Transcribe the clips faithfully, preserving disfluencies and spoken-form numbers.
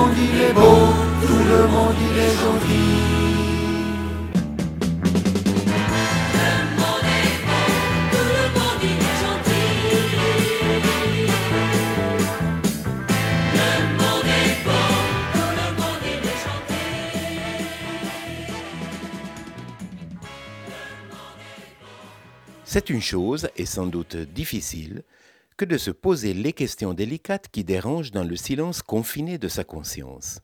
monde il est beau, tout le monde il est gentil. C'est une chose, et sans doute difficile, que de se poser les questions délicates qui dérangent dans le silence confiné de sa conscience.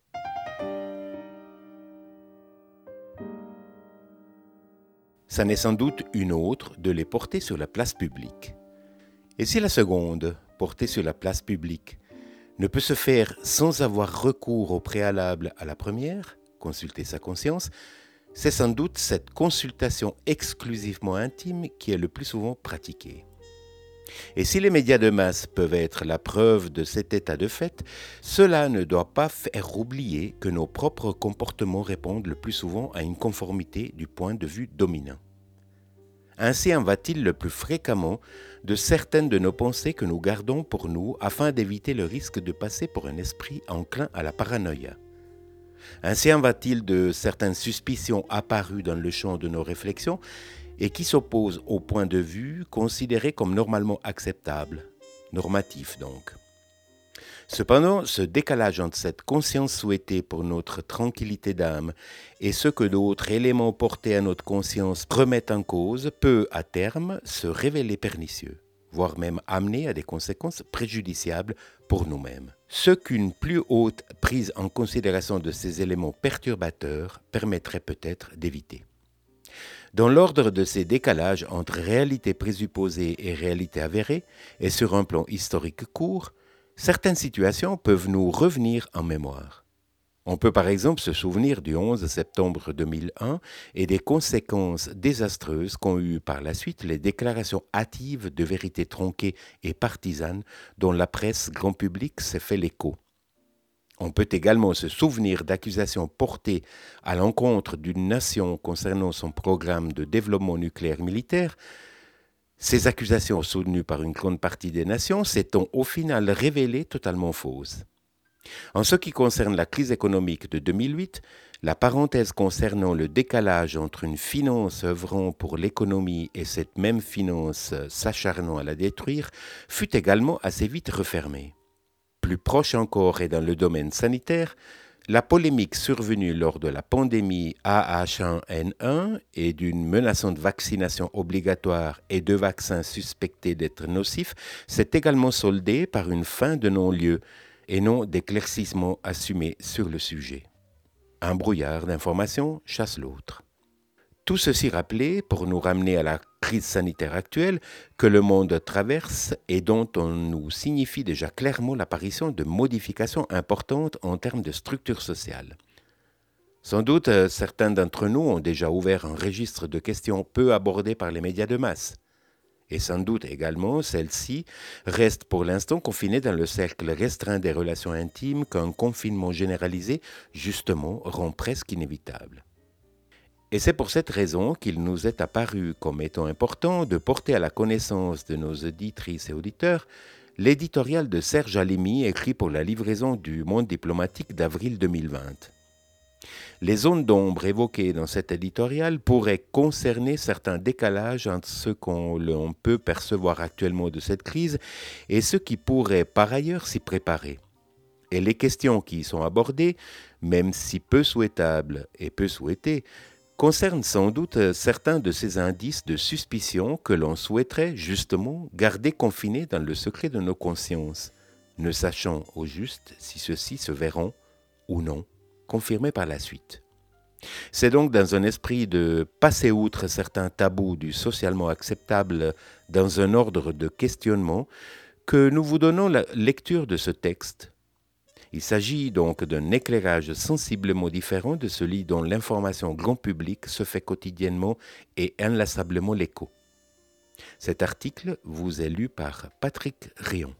Ça n'est sans doute une autre de les porter sur la place publique. Et si la seconde, portée sur la place publique, ne peut se faire sans avoir recours au préalable à la première, consulter sa conscience, c'est sans doute cette consultation exclusivement intime qui est le plus souvent pratiquée. Et si les médias de masse peuvent être la preuve de cet état de fait, cela ne doit pas faire oublier que nos propres comportements répondent le plus souvent à une conformité du point de vue dominant. Ainsi en va-t-il le plus fréquemment de certaines de nos pensées que nous gardons pour nous afin d'éviter le risque de passer pour un esprit enclin à la paranoïa. Ainsi en va-t-il de certaines suspicions apparues dans le champ de nos réflexions et qui s'opposent au point de vue considéré comme normalement acceptable, normatif donc. Cependant, ce décalage entre cette conscience souhaitée pour notre tranquillité d'âme et ce que d'autres éléments portés à notre conscience remettent en cause peut, à terme, se révéler pernicieux, voire même amener à des conséquences préjudiciables pour nous-mêmes. Ce qu'une plus haute prise en considération de ces éléments perturbateurs permettrait peut-être d'éviter. Dans l'ordre de ces décalages entre réalité présupposée et réalité avérée, et sur un plan historique court, certaines situations peuvent nous revenir en mémoire. On peut par exemple se souvenir du onze septembre deux mille un et des conséquences désastreuses qu'ont eues par la suite les déclarations hâtives de vérités tronquées et partisanes dont la presse grand public s'est fait l'écho. On peut également se souvenir d'accusations portées à l'encontre d'une nation concernant son programme de développement nucléaire militaire. Ces accusations soutenues par une grande partie des nations s'étant au final révélées totalement fausses. En ce qui concerne la crise économique de deux mille huit, la parenthèse concernant le décalage entre une finance œuvrant pour l'économie et cette même finance s'acharnant à la détruire fut également assez vite refermée. Plus proche encore et dans le domaine sanitaire, la polémique survenue lors de la pandémie A H un N un et d'une menaçante vaccination obligatoire et de vaccins suspectés d'être nocifs s'est également soldée par une fin de non-lieu et non d'éclaircissement assumé sur le sujet. Un brouillard d'informations chasse l'autre. Tout ceci rappelé pour nous ramener à la crise sanitaire actuelle que le monde traverse et dont on nous signifie déjà clairement l'apparition de modifications importantes en termes de structure sociale. Sans doute, certains d'entre nous ont déjà ouvert un registre de questions peu abordées par les médias de masse. Et sans doute également, celles-ci restent pour l'instant confinées dans le cercle restreint des relations intimes qu'un confinement généralisé, justement, rend presque inévitable. Et c'est pour cette raison qu'il nous est apparu comme étant important de porter à la connaissance de nos auditrices et auditeurs l'éditorial de Serge Alimi écrit pour la livraison du Monde diplomatique d'avril deux mille vingt. Les zones d'ombre évoquées dans cet éditorial pourraient concerner certains décalages entre ce qu'on l'on peut percevoir actuellement de cette crise et ce qui pourrait par ailleurs s'y préparer. Et les questions qui y sont abordées, même si peu souhaitables et peu souhaitées, concerne sans doute certains de ces indices de suspicion que l'on souhaiterait justement garder confinés dans le secret de nos consciences, ne sachant au juste si ceux-ci se verront ou non confirmés par la suite. C'est donc dans un esprit de passer outre certains tabous du socialement acceptable dans un ordre de questionnement que nous vous donnons la lecture de ce texte. Il s'agit donc d'un éclairage sensiblement différent de celui dont l'information grand public se fait quotidiennement et inlassablement l'écho. Cet article vous est lu par Patrick Rion.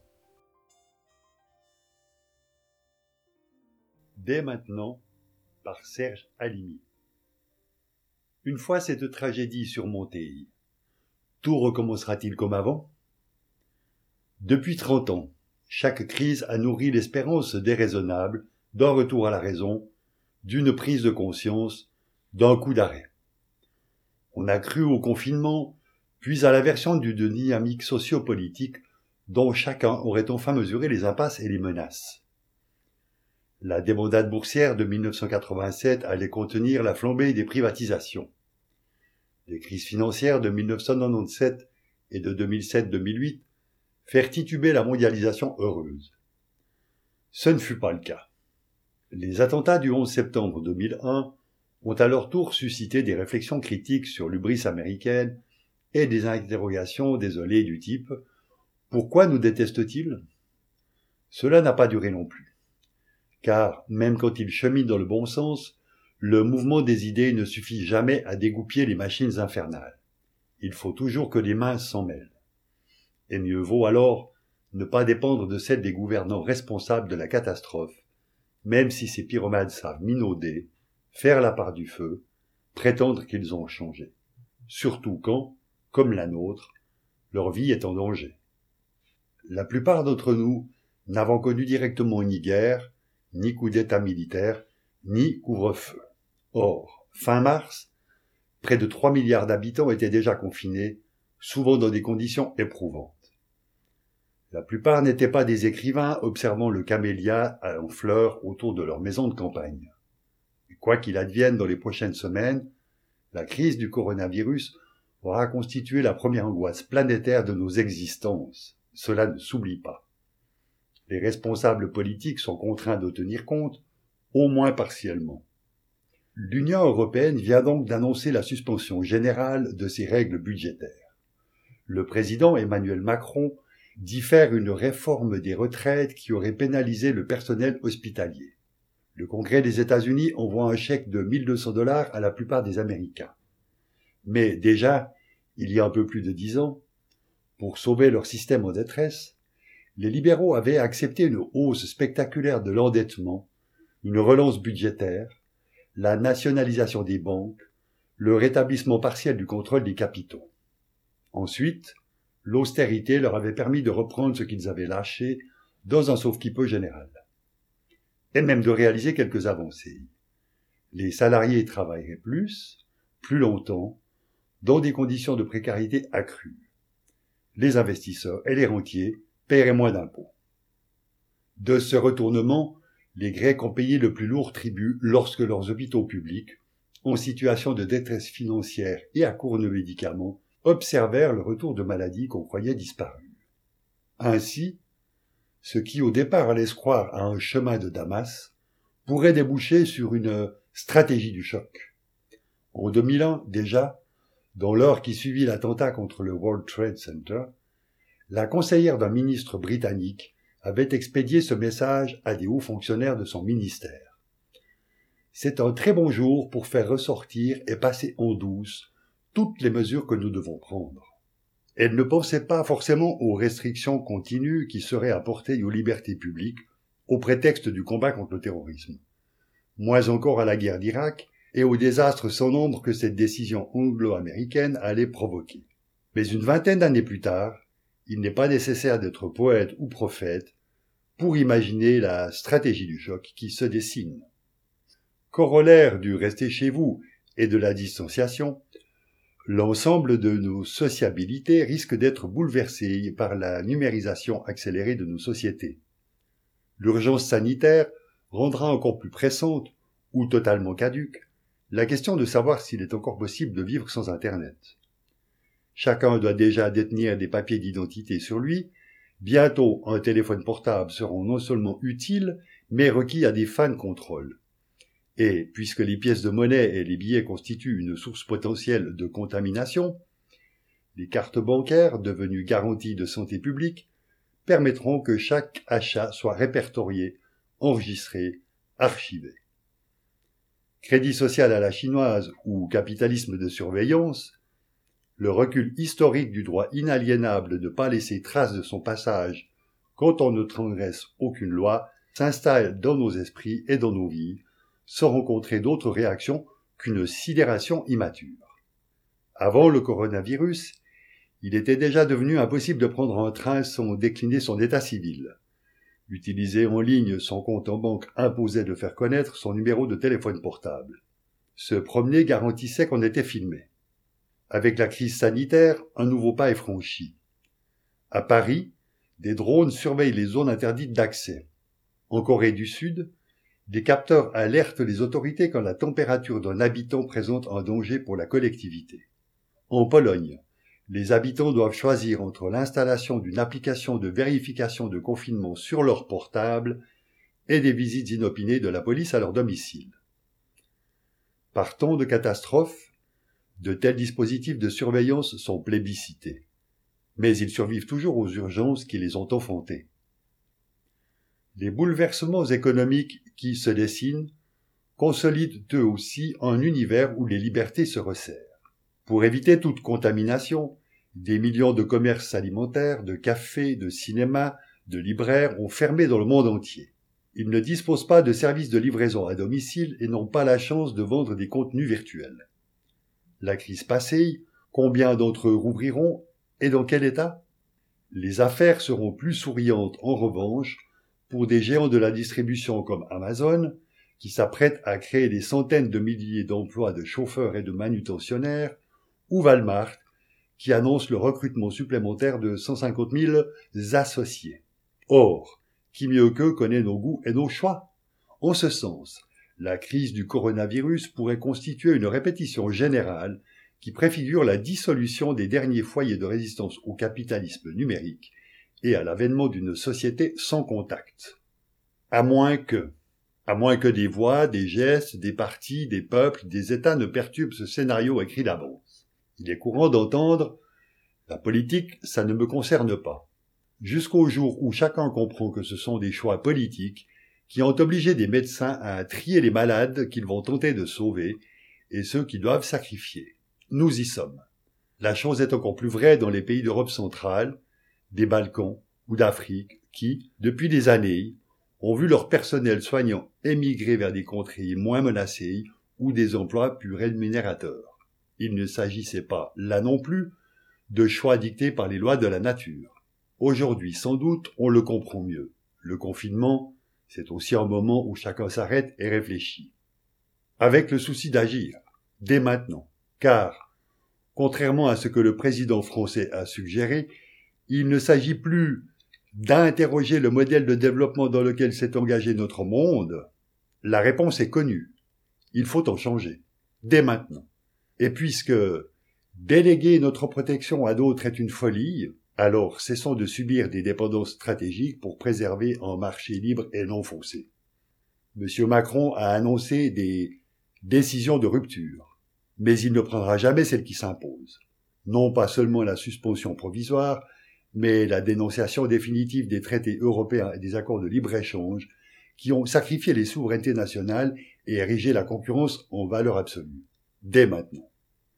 Dès maintenant, par Serge Alimi. Une fois cette tragédie surmontée, tout recommencera-t-il comme avant ? Depuis trente ans, chaque crise a nourri l'espérance déraisonnable d'un retour à la raison, d'une prise de conscience, d'un coup d'arrêt. On a cru au confinement, puis à la version du dynamique sociopolitique dont chacun aurait enfin mesuré les impasses et les menaces. La débandade boursière de mille neuf cent quatre-vingt-sept allait contenir la flambée des privatisations. Les crises financières de mille neuf cent quatre-vingt-dix-sept et de deux mille sept deux mille huit faire tituber la mondialisation heureuse. Ce ne fut pas le cas. Les attentats du onze septembre deux mille un ont à leur tour suscité des réflexions critiques sur l'hubris américaine et des interrogations désolées du type « Pourquoi nous déteste-t-il » Cela n'a pas duré non plus. Car, même quand il chemine dans le bon sens, le mouvement des idées ne suffit jamais à dégoupiller les machines infernales. Il faut toujours que les mains s'en mêlent. Et mieux vaut alors ne pas dépendre de celle des gouvernants responsables de la catastrophe, même si ces pyromanes savent minauder, faire la part du feu, prétendre qu'ils ont changé. Surtout quand, comme la nôtre, leur vie est en danger. La plupart d'entre nous n'avons connu directement ni guerre, ni coup d'état militaire, ni couvre-feu. Or, fin mars, près de trois milliards d'habitants étaient déjà confinés, souvent dans des conditions éprouvantes. La plupart n'étaient pas des écrivains observant le camélia en fleurs autour de leur maison de campagne. Et quoi qu'il advienne dans les prochaines semaines, la crise du coronavirus aura constitué la première angoisse planétaire de nos existences. Cela ne s'oublie pas. Les responsables politiques sont contraints de tenir compte, au moins partiellement. L'Union européenne vient donc d'annoncer la suspension générale de ses règles budgétaires. Le président Emmanuel Macron dit faire une réforme des retraites qui aurait pénalisé le personnel hospitalier. Le Congrès des États-Unis envoie un chèque de mille deux cents dollars à la plupart des Américains. Mais déjà, il y a un peu plus de dix ans, pour sauver leur système en détresse, les libéraux avaient accepté une hausse spectaculaire de l'endettement, une relance budgétaire, la nationalisation des banques, le rétablissement partiel du contrôle des capitaux. Ensuite, l'austérité leur avait permis de reprendre ce qu'ils avaient lâché dans un sauve-qui-peut général. Et même de réaliser quelques avancées. Les salariés travailleraient plus, plus longtemps, dans des conditions de précarité accrues. Les investisseurs et les rentiers paieraient moins d'impôts. De ce retournement, les Grecs ont payé le plus lourd tribut lorsque leurs hôpitaux publics, en situation de détresse financière et à court de médicaments, observèrent le retour de maladies qu'on croyait disparues. Ainsi, ce qui au départ allait se croire à un chemin de Damas pourrait déboucher sur une stratégie du choc. En deux mille un, déjà, dans l'heure qui suivit l'attentat contre le World Trade Center, la conseillère d'un ministre britannique avait expédié ce message à des hauts fonctionnaires de son ministère. C'est un très bon jour pour faire ressortir et passer en douce toutes les mesures que nous devons prendre. Elle ne pensait pas forcément aux restrictions continues qui seraient apportées aux libertés publiques au prétexte du combat contre le terrorisme. Moins encore à la guerre d'Irak et aux désastres sans nombre que cette décision anglo-américaine allait provoquer. Mais une vingtaine d'années plus tard, il n'est pas nécessaire d'être poète ou prophète pour imaginer la stratégie du choc qui se dessine. Corollaire du rester chez vous et de la distanciation, l'ensemble de nos sociabilités risque d'être bouleversé par la numérisation accélérée de nos sociétés. L'urgence sanitaire rendra encore plus pressante, ou totalement caduque, la question de savoir s'il est encore possible de vivre sans Internet. Chacun doit déjà détenir des papiers d'identité sur lui. Bientôt, un téléphone portable sera non seulement utile, mais requis à des fins de contrôle. Et, puisque les pièces de monnaie et les billets constituent une source potentielle de contamination, les cartes bancaires, devenues garanties de santé publique, permettront que chaque achat soit répertorié, enregistré, archivé. Crédit social à la chinoise ou capitalisme de surveillance, le recul historique du droit inaliénable de ne pas laisser trace de son passage quand on ne transgresse aucune loi s'installe dans nos esprits et dans nos vies, sans rencontrer d'autres réactions qu'une sidération immature. Avant le coronavirus, il était déjà devenu impossible de prendre un train sans décliner son état civil. Utiliser en ligne son compte en banque imposait de faire connaître son numéro de téléphone portable. Se promener garantissait qu'on était filmé. Avec la crise sanitaire, un nouveau pas est franchi. À Paris, des drones surveillent les zones interdites d'accès. En Corée du Sud, des capteurs alertent les autorités quand la température d'un habitant présente un danger pour la collectivité. En Pologne, les habitants doivent choisir entre l'installation d'une application de vérification de confinement sur leur portable et des visites inopinées de la police à leur domicile. Par temps de catastrophe, de tels dispositifs de surveillance sont plébiscités. Mais ils survivent toujours aux urgences qui les ont enfantés. Les bouleversements économiques qui se dessinent consolident eux aussi un univers où les libertés se resserrent. Pour éviter toute contamination, des millions de commerces alimentaires, de cafés, de cinémas, de libraires ont fermé dans le monde entier. Ils ne disposent pas de services de livraison à domicile et n'ont pas la chance de vendre des contenus virtuels. La crise passée, combien d'entre eux rouvriront et dans quel état ? Les affaires seront plus souriantes en revanche pour des géants de la distribution comme Amazon, qui s'apprêtent à créer des centaines de milliers d'emplois de chauffeurs et de manutentionnaires, ou Walmart, qui annonce le recrutement supplémentaire de cent cinquante mille associés. Or, qui mieux qu'eux connaît nos goûts et nos choix ? En ce sens, la crise du coronavirus pourrait constituer une répétition générale qui préfigure la dissolution des derniers foyers de résistance au capitalisme numérique et à l'avènement d'une société sans contact. À moins que, à moins que des voix, des gestes, des partis, des peuples, des États ne perturbent ce scénario écrit d'avance. Il est courant d'entendre « la politique, ça ne me concerne pas », jusqu'au jour où chacun comprend que ce sont des choix politiques qui ont obligé des médecins à trier les malades qu'ils vont tenter de sauver et ceux qui doivent sacrifier. Nous y sommes. La chose est encore plus vraie dans les pays d'Europe centrale, des Balkans ou d'Afrique qui, depuis des années, ont vu leur personnel soignant émigrer vers des contrées moins menacées ou des emplois plus rémunérateurs. Il ne s'agissait pas, là non plus, de choix dictés par les lois de la nature. Aujourd'hui, sans doute, on le comprend mieux. Le confinement, c'est aussi un moment où chacun s'arrête et réfléchit. Avec le souci d'agir, dès maintenant, car, contrairement à ce que le président français a suggéré, il ne s'agit plus d'interroger le modèle de développement dans lequel s'est engagé notre monde. La réponse est connue. Il faut en changer, dès maintenant. Et puisque déléguer notre protection à d'autres est une folie, alors cessons de subir des dépendances stratégiques pour préserver un marché libre et non faussé. Monsieur Macron a annoncé des décisions de rupture, mais il ne prendra jamais celle qui s'impose. Non pas seulement la suspension provisoire, mais la dénonciation définitive des traités européens et des accords de libre-échange qui ont sacrifié les souverainetés nationales et érigé la concurrence en valeur absolue. Dès maintenant.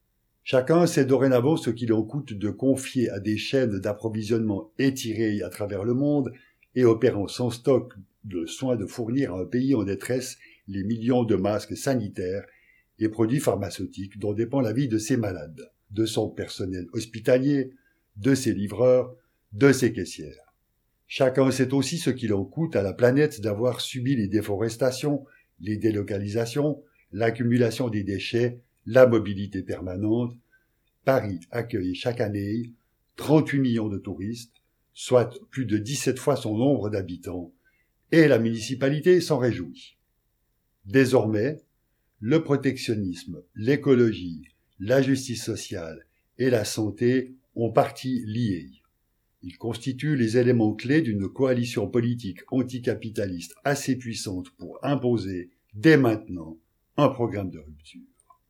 Chacun sait dorénavant ce qu'il en coûte de confier à des chaînes d'approvisionnement étirées à travers le monde et opérant sans stock le soin de fournir à un pays en détresse les millions de masques sanitaires et produits pharmaceutiques dont dépend la vie de ses malades, de son personnel hospitalier, de ses livreurs, de ses caissières. Chacun sait aussi ce qu'il en coûte à la planète d'avoir subi les déforestations, les délocalisations, l'accumulation des déchets, la mobilité permanente. Paris accueille chaque année trente-huit millions de touristes, soit plus de dix-sept fois son nombre d'habitants, et la municipalité s'en réjouit. Désormais, le protectionnisme, l'écologie, la justice sociale et la santé ont partie liés. Ils constituent les éléments clés d'une coalition politique anticapitaliste assez puissante pour imposer, dès maintenant, un programme de rupture.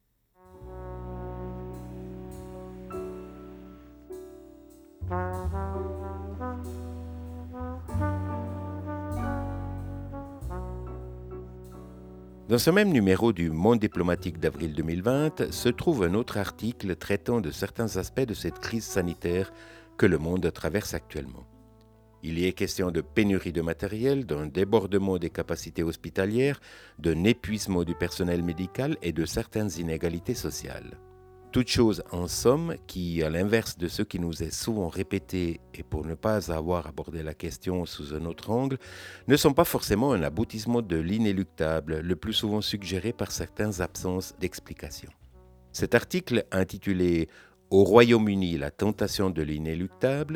Dans ce même numéro du Monde diplomatique d'avril deux mille vingt se trouve un autre article traitant de certains aspects de cette crise sanitaire que le monde traverse actuellement. Il y est question de pénurie de matériel, d'un débordement des capacités hospitalières, d'un épuisement du personnel médical et de certaines inégalités sociales. Toute chose en somme qui, à l'inverse de ce qui nous est souvent répété et pour ne pas avoir abordé la question sous un autre angle, ne sont pas forcément un aboutissement de l'inéluctable, le plus souvent suggéré par certaines absences d'explication. Cet article intitulé « Au Royaume-Uni, la tentation de l'inéluctable »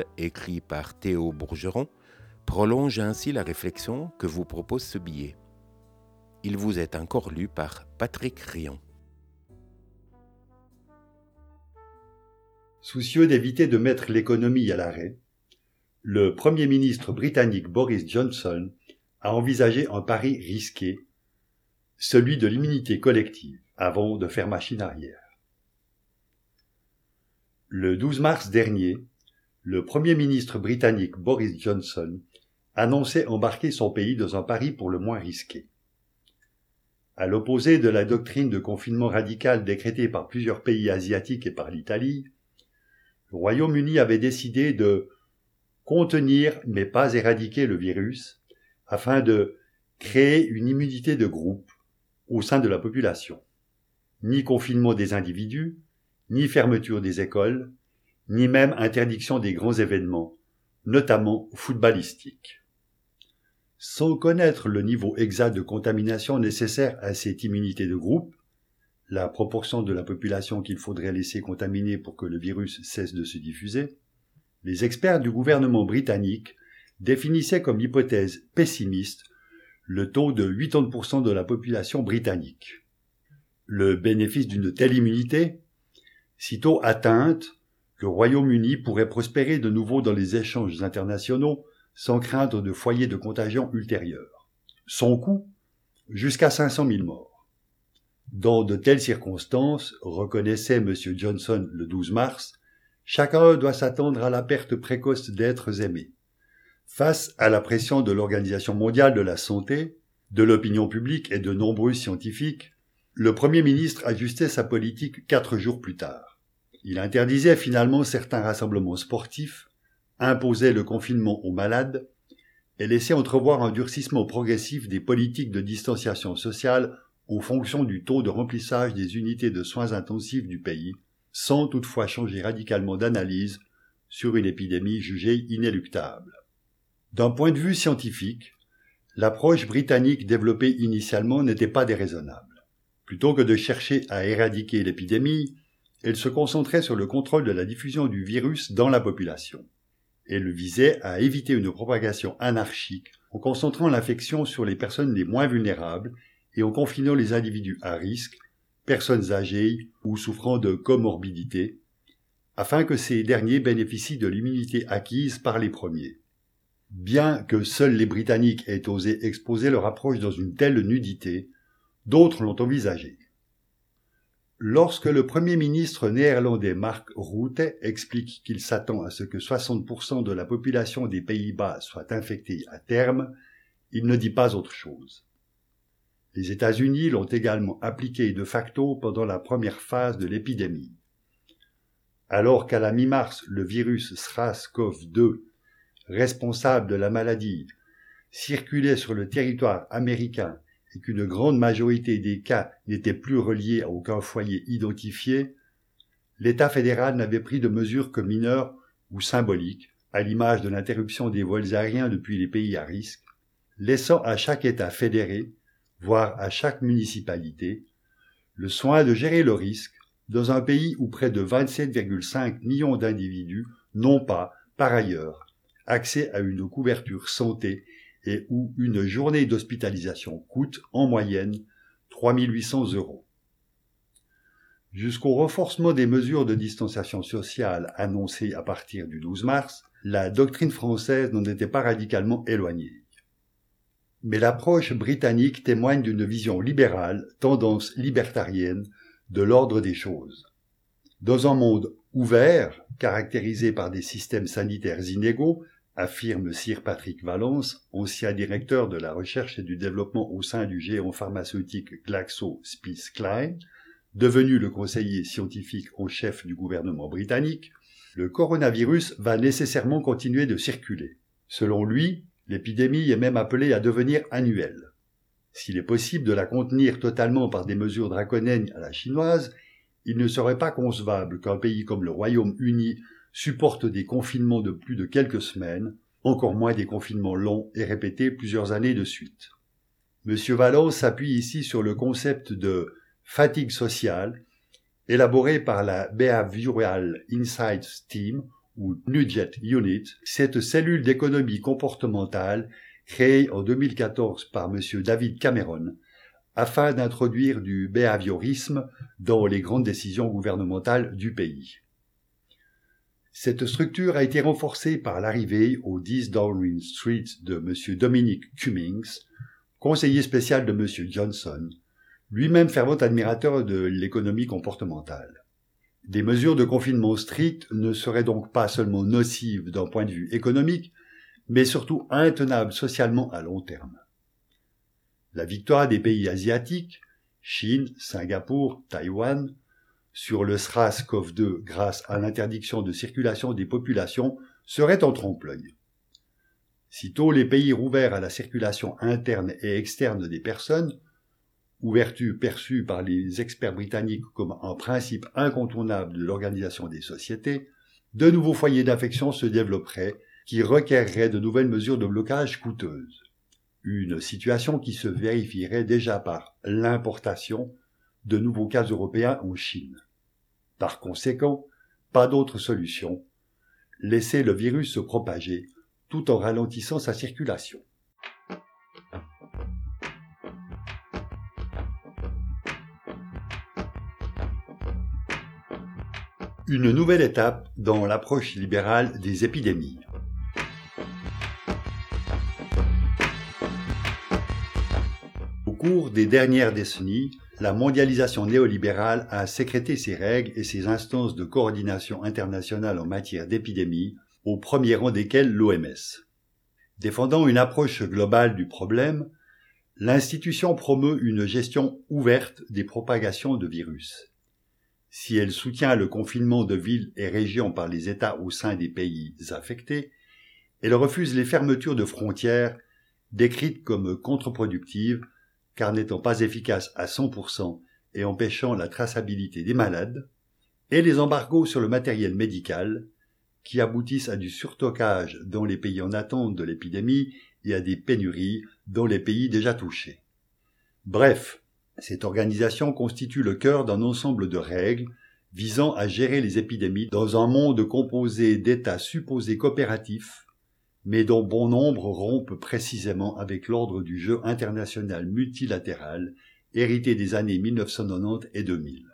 écrit par Théo Bourgeron, prolonge ainsi la réflexion que vous propose ce billet. Il vous est encore lu par Patrick Rion. Soucieux d'éviter de mettre l'économie à l'arrêt, le Premier ministre britannique Boris Johnson a envisagé un pari risqué, celui de l'immunité collective, avant de faire machine arrière. Le douze mars dernier, le Premier ministre britannique Boris Johnson annonçait embarquer son pays dans un pari pour le moins risqué. À l'opposé de la doctrine de confinement radical décrétée par plusieurs pays asiatiques et par l'Italie, le Royaume-Uni avait décidé de contenir mais pas éradiquer le virus afin de créer une immunité de groupe au sein de la population. Ni confinement des individus, ni fermeture des écoles, ni même interdiction des grands événements, notamment footballistiques. Sans connaître le niveau exact de contamination nécessaire à cette immunité de groupe, la proportion de la population qu'il faudrait laisser contaminer pour que le virus cesse de se diffuser, les experts du gouvernement britannique définissaient comme hypothèse pessimiste le taux de quatre-vingts pour cent de la population britannique. Le bénéfice d'une telle immunité, sitôt atteinte, le Royaume-Uni pourrait prospérer de nouveau dans les échanges internationaux sans craindre de foyers de contagion ultérieurs. Son coût, jusqu'à cinq cent mille morts. Dans de telles circonstances, reconnaissait M. Johnson le douze mars, chacun doit s'attendre à la perte précoce d'êtres aimés. Face à la pression de l'Organisation mondiale de la santé, de l'opinion publique et de nombreux scientifiques, le Premier ministre ajustait sa politique quatre jours plus tard. Il interdisait finalement certains rassemblements sportifs, imposait le confinement aux malades et laissait entrevoir un durcissement progressif des politiques de distanciation sociale en fonction du taux de remplissage des unités de soins intensifs du pays, sans toutefois changer radicalement d'analyse sur une épidémie jugée inéluctable. D'un point de vue scientifique, l'approche britannique développée initialement n'était pas déraisonnable. Plutôt que de chercher à éradiquer l'épidémie, elle se concentrait sur le contrôle de la diffusion du virus dans la population. Elle visait à éviter une propagation anarchique en concentrant l'infection sur les personnes les moins vulnérables et en confinant les individus à risque, personnes âgées ou souffrant de comorbidité, afin que ces derniers bénéficient de l'immunité acquise par les premiers. Bien que seuls les Britanniques aient osé exposer leur approche dans une telle nudité, d'autres l'ont envisagé. Lorsque le Premier ministre néerlandais Mark Rutte explique qu'il s'attend à ce que soixante pour cent de la population des Pays-Bas soit infectée à terme, il ne dit pas autre chose. Les États-Unis l'ont également appliqué de facto pendant la première phase de l'épidémie. Alors qu'à la mi-mars, le virus SARS-C o V deux, responsable de la maladie, circulait sur le territoire américain et qu'une grande majorité des cas n'étaient plus reliés à aucun foyer identifié, l'État fédéral n'avait pris de mesures que mineures ou symboliques, à l'image de l'interruption des vols aériens depuis les pays à risque, laissant à chaque État fédéré, voire à chaque municipalité, le soin de gérer le risque dans un pays où près de vingt-sept virgule cinq millions d'individus n'ont pas, par ailleurs, accès à une couverture santé et où une journée d'hospitalisation coûte, en moyenne, trois mille huit cents euros. Jusqu'au renforcement des mesures de distanciation sociale annoncées à partir du douze mars, la doctrine française n'en était pas radicalement éloignée. Mais l'approche britannique témoigne d'une vision libérale, tendance libertarienne, de l'ordre des choses. Dans un monde ouvert, caractérisé par des systèmes sanitaires inégaux, affirme Sir Patrick Vallance, ancien directeur de la recherche et du développement au sein du géant pharmaceutique GlaxoSmithKline, devenu le conseiller scientifique en chef du gouvernement britannique, le coronavirus va nécessairement continuer de circuler. Selon lui, l'épidémie est même appelée à devenir annuelle. S'il est possible de la contenir totalement par des mesures draconiennes à la chinoise, il ne serait pas concevable qu'un pays comme le Royaume-Uni supporte des confinements de plus de quelques semaines, encore moins des confinements longs et répétés plusieurs années de suite. M. Valence s'appuie ici sur le concept de fatigue sociale, élaboré par la Behavioral Insights Team, ou Nugget Unit, cette cellule d'économie comportementale créée en deux mille quatorze par M. David Cameron, afin d'introduire du behaviorisme dans les grandes décisions gouvernementales du pays. Cette structure a été renforcée par l'arrivée au dix Downing Street de M. Dominic Cummings, conseiller spécial de M. Johnson, lui-même fervent admirateur de l'économie comportementale. Des mesures de confinement strictes ne seraient donc pas seulement nocives d'un point de vue économique, mais surtout intenables socialement à long terme. La victoire des pays asiatiques, Chine, Singapour, Taïwan, sur le SRAS-C o V deux grâce à l'interdiction de circulation des populations serait en trompe-l'œil. Sitôt les pays rouverts à la circulation interne et externe des personnes, ouverture perçue par les experts britanniques comme un principe incontournable de l'organisation des sociétés, de nouveaux foyers d'infection se développeraient qui requerraient de nouvelles mesures de blocage coûteuses. Une situation qui se vérifierait déjà par l'importation de nouveaux cas européens en Chine. Par conséquent, pas d'autre solution, laisser le virus se propager tout en ralentissant sa circulation. Une nouvelle étape dans l'approche libérale des épidémies. Au cours des dernières décennies, la mondialisation néolibérale a sécrété ses règles et ses instances de coordination internationale en matière d'épidémie, au premier rang desquelles l'O M S. Défendant une approche globale du problème, l'institution promeut une gestion ouverte des propagations de virus. Si elle soutient le confinement de villes et régions par les États au sein des pays affectés, elle refuse les fermetures de frontières décrites comme contre-productives, car n'étant pas efficaces à cent pour cent et empêchant la traçabilité des malades, et les embargos sur le matériel médical, qui aboutissent à du surstockage dans les pays en attente de l'épidémie et à des pénuries dans les pays déjà touchés. Bref, cette organisation constitue le cœur d'un ensemble de règles visant à gérer les épidémies dans un monde composé d'États supposés coopératifs, mais dont bon nombre rompent précisément avec l'ordre du jeu international multilatéral hérité des années mille neuf cent quatre-vingt-dix et deux mille.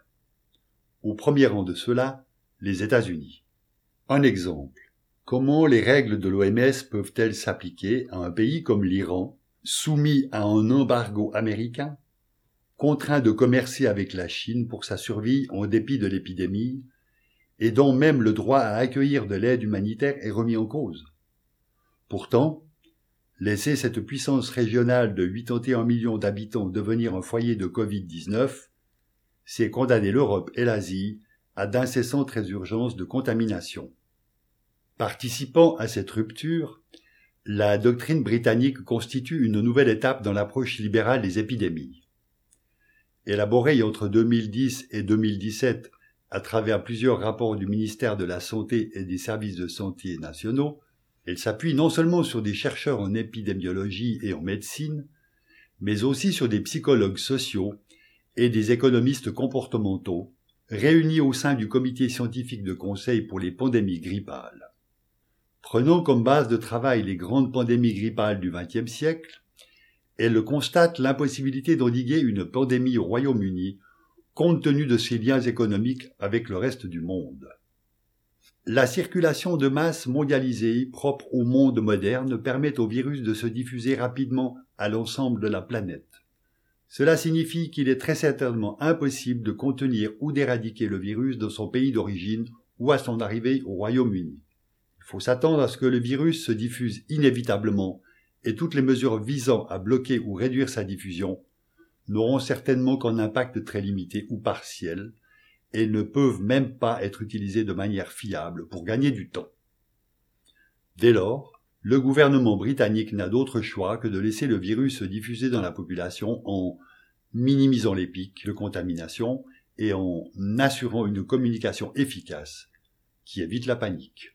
Au premier rang de ceux-là, les États-Unis. Un exemple. Comment les règles de l'O M S peuvent-elles s'appliquer à un pays comme l'Iran, soumis à un embargo américain, contraint de commercer avec la Chine pour sa survie en dépit de l'épidémie, et dont même le droit à accueillir de l'aide humanitaire est remis en cause? Pourtant, laisser cette puissance régionale de quatre-vingt-onze millions d'habitants devenir un foyer de covid dix-neuf, c'est condamner l'Europe et l'Asie à d'incessantes résurgences de contamination. Participant à cette rupture, la doctrine britannique constitue une nouvelle étape dans l'approche libérale des épidémies. Élaborée entre deux mille dix et deux mille dix-sept à travers plusieurs rapports du ministère de la Santé et des services de santé nationaux, elle s'appuie non seulement sur des chercheurs en épidémiologie et en médecine, mais aussi sur des psychologues sociaux et des économistes comportementaux, réunis au sein du comité scientifique de conseil pour les pandémies grippales. Prenant comme base de travail les grandes pandémies grippales du vingtième siècle, elle constate l'impossibilité d'endiguer une pandémie au Royaume-Uni compte tenu de ses liens économiques avec le reste du monde. La circulation de masse mondialisée propre au monde moderne permet au virus de se diffuser rapidement à l'ensemble de la planète. Cela signifie qu'il est très certainement impossible de contenir ou d'éradiquer le virus dans son pays d'origine ou à son arrivée au Royaume-Uni. Il faut s'attendre à ce que le virus se diffuse inévitablement et toutes les mesures visant à bloquer ou réduire sa diffusion n'auront certainement qu'un impact très limité ou partiel, et ne peuvent même pas être utilisés de manière fiable pour gagner du temps. Dès lors, le gouvernement britannique n'a d'autre choix que de laisser le virus se diffuser dans la population en minimisant les pics de contamination et en assurant une communication efficace qui évite la panique.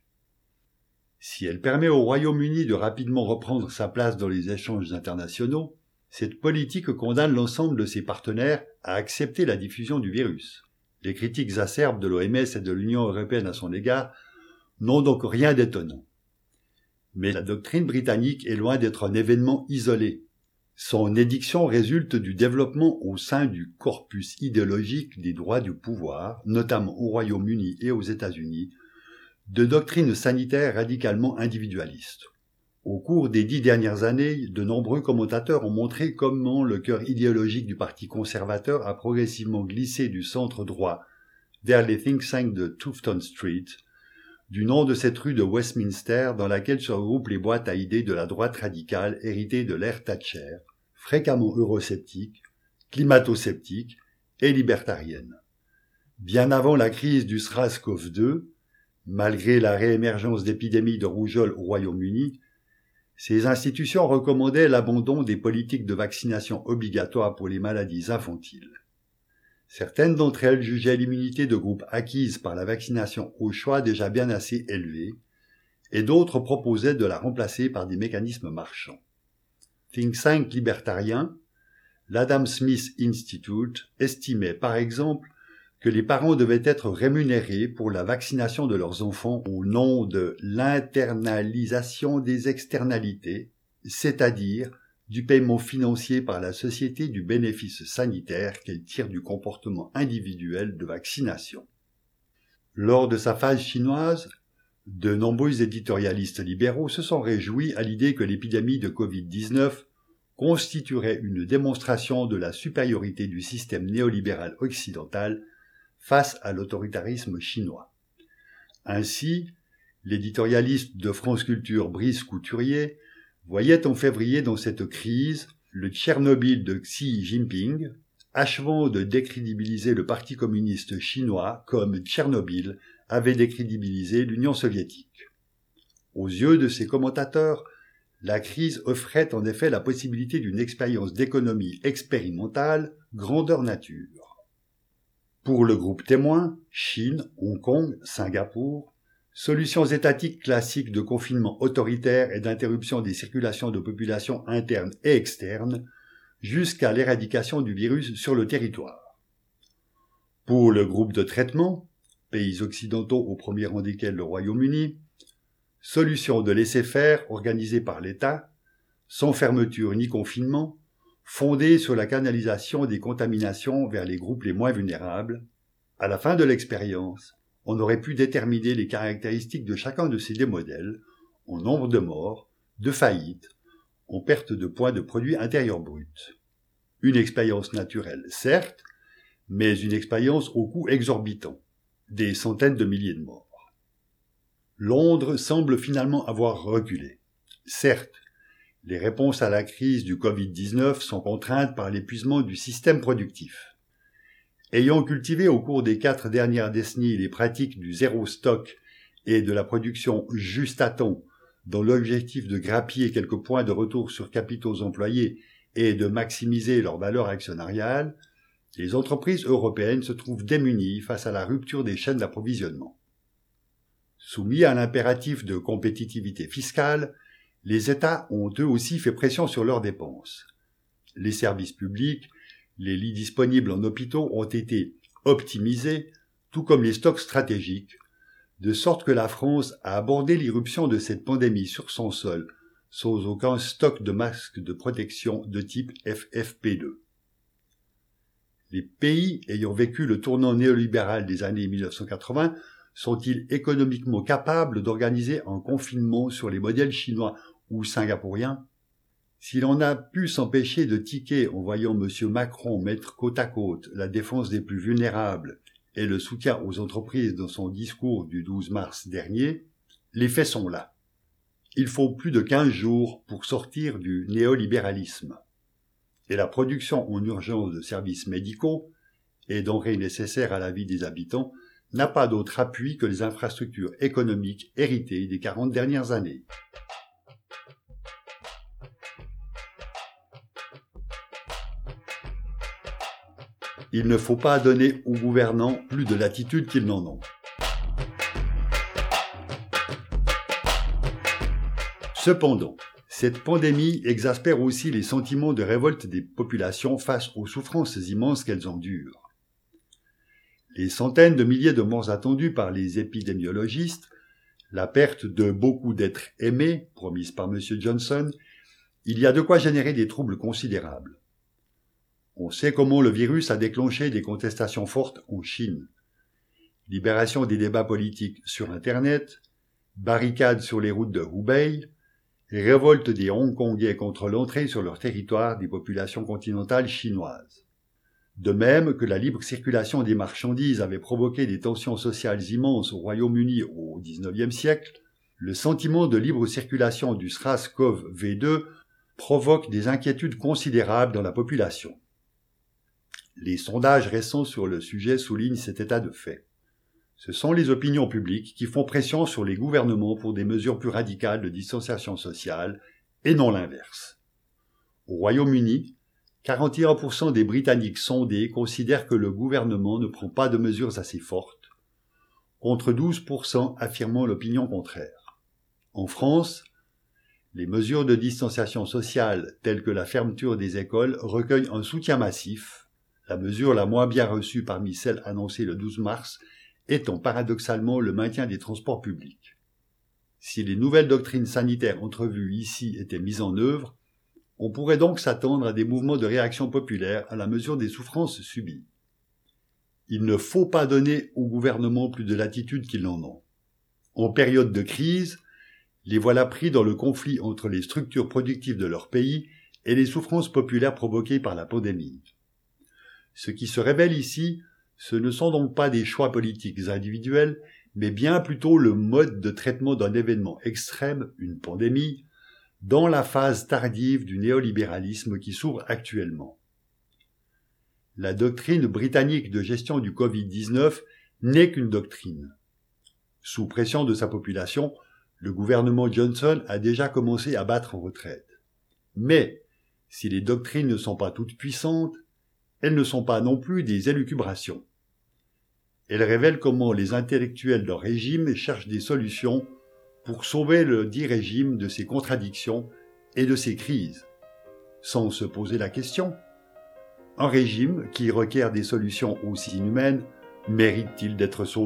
Si elle permet au Royaume-Uni de rapidement reprendre sa place dans les échanges internationaux, cette politique condamne l'ensemble de ses partenaires à accepter la diffusion du virus. Les critiques acerbes de l'O M S et de l'Union européenne à son égard n'ont donc rien d'étonnant. Mais la doctrine britannique est loin d'être un événement isolé. Son édiction résulte du développement au sein du corpus idéologique des droits du pouvoir, notamment au Royaume-Uni et aux États-Unis, de doctrines sanitaires radicalement individualistes. Au cours des dix dernières années, de nombreux commentateurs ont montré comment le cœur idéologique du Parti conservateur a progressivement glissé du centre droit vers les think tanks de Tufton Street, du nom de cette rue de Westminster dans laquelle se regroupent les boîtes à idées de la droite radicale héritée de l'ère Thatcher, fréquemment eurosceptique, climato-sceptique et libertarienne. Bien avant la crise du SARS-CoV deux, malgré la réémergence d'épidémies de rougeole au Royaume-Uni, ces institutions recommandaient l'abandon des politiques de vaccination obligatoires pour les maladies infantiles. Certaines d'entre elles jugeaient l'immunité de groupe acquise par la vaccination au choix déjà bien assez élevée, et d'autres proposaient de la remplacer par des mécanismes marchands. Think tank libertarien, l'Adam Smith Institute estimait par exemple que les parents devaient être rémunérés pour la vaccination de leurs enfants au nom de l'internalisation des externalités, c'est-à-dire du paiement financier par la société du bénéfice sanitaire qu'elle tire du comportement individuel de vaccination. Lors de sa phase chinoise, de nombreux éditorialistes libéraux se sont réjouis à l'idée que l'épidémie de covid dix-neuf constituerait une démonstration de la supériorité du système néolibéral occidental face à l'autoritarisme chinois. Ainsi, l'éditorialiste de France Culture Brice Couturier voyait en février dans cette crise le Tchernobyl de Xi Jinping, achevant de décrédibiliser le Parti communiste chinois comme Tchernobyl avait décrédibilisé l'Union soviétique. Aux yeux de ses commentateurs, la crise offrait en effet la possibilité d'une expérience d'économie expérimentale grandeur nature. Pour le groupe témoin, Chine, Hong Kong, Singapour, solutions étatiques classiques de confinement autoritaire et d'interruption des circulations de populations internes et externes, jusqu'à l'éradication du virus sur le territoire. Pour le groupe de traitement, pays occidentaux au premier rang desquels le Royaume-Uni, solutions de laisser-faire organisées par l'État, sans fermeture ni confinement, fondées sur la canalisation des contaminations vers les groupes les moins vulnérables. À la fin de l'expérience, on aurait pu déterminer les caractéristiques de chacun de ces deux modèles, en nombre de morts, de faillites, en perte de points de produit intérieur brut. Une expérience naturelle, certes, mais une expérience au coût exorbitant, des centaines de milliers de morts. Londres semble finalement avoir reculé. Certes, les réponses à la crise du covid dix-neuf sont contraintes par l'épuisement du système productif. Ayant cultivé au cours des quatre dernières décennies les pratiques du zéro stock et de la production juste à temps, dans l'objectif de grappiller quelques points de retour sur capitaux employés et de maximiser leur valeur actionnariale, les entreprises européennes se trouvent démunies face à la rupture des chaînes d'approvisionnement. Soumis à l'impératif de compétitivité fiscale, les États ont eux aussi fait pression sur leurs dépenses. Les services publics, les lits disponibles en hôpitaux ont été optimisés, tout comme les stocks stratégiques, de sorte que la France a abordé l'irruption de cette pandémie sur son sol, sans aucun stock de masques de protection de type F F P deux. Les pays ayant vécu le tournant néolibéral des années mille neuf cent quatre-vingts sont-ils économiquement capables d'organiser un confinement sur les modèles chinois ou singapouriens? Si l'on a pu s'empêcher de tiquer en voyant M. Macron mettre côte à côte la défense des plus vulnérables et le soutien aux entreprises dans son discours du douze mars dernier, les faits sont là. Il faut plus de quinze jours pour sortir du néolibéralisme. Et la production en urgence de services médicaux et denrées nécessaires à la vie des habitants n'a pas d'autre appui que les infrastructures économiques héritées des quarante dernières années. Il ne faut pas donner aux gouvernants plus de latitude qu'ils n'en ont. Cependant, cette pandémie exaspère aussi les sentiments de révolte des populations face aux souffrances immenses qu'elles endurent. Les centaines de milliers de morts attendues par les épidémiologistes, la perte de beaucoup d'êtres aimés, promise par M. Johnson, il y a de quoi générer des troubles considérables. On sait comment le virus a déclenché des contestations fortes en Chine. Libération des débats politiques sur Internet, barricades sur les routes de Hubei, révolte des Hongkongais contre l'entrée sur leur territoire des populations continentales chinoises. De même que la libre circulation des marchandises avait provoqué des tensions sociales immenses au Royaume-Uni au dix-neuvième siècle, le sentiment de libre circulation du SARS-CoV deux provoque des inquiétudes considérables dans la population. Les sondages récents sur le sujet soulignent cet état de fait. Ce sont les opinions publiques qui font pression sur les gouvernements pour des mesures plus radicales de distanciation sociale, et non l'inverse. Au Royaume-Uni, quarante et un pour cent des Britanniques sondés considèrent que le gouvernement ne prend pas de mesures assez fortes, contre douze pour cent affirmant l'opinion contraire. En France, les mesures de distanciation sociale telles que la fermeture des écoles recueillent un soutien massif, la mesure la moins bien reçue parmi celles annoncées le douze mars étant paradoxalement le maintien des transports publics. Si les nouvelles doctrines sanitaires entrevues ici étaient mises en œuvre, on pourrait donc s'attendre à des mouvements de réaction populaire à la mesure des souffrances subies. Il ne faut pas donner au gouvernement plus de latitude qu'ils n'en ont. En période de crise, les voilà pris dans le conflit entre les structures productives de leur pays et les souffrances populaires provoquées par la pandémie. Ce qui se révèle ici, ce ne sont donc pas des choix politiques individuels, mais bien plutôt le mode de traitement d'un événement extrême, une pandémie, dans la phase tardive du néolibéralisme qui s'ouvre actuellement. La doctrine britannique de gestion du covid dix-neuf n'est qu'une doctrine. Sous pression de sa population, le gouvernement Johnson a déjà commencé à battre en retraite. Mais, si les doctrines ne sont pas toutes puissantes, elles ne sont pas non plus des élucubrations. Elles révèlent comment les intellectuels d'un régime cherchent des solutions pour sauver le dit régime de ses contradictions et de ses crises, sans se poser la question. Un régime qui requiert des solutions aussi inhumaines mérite-t-il d'être sauvé ?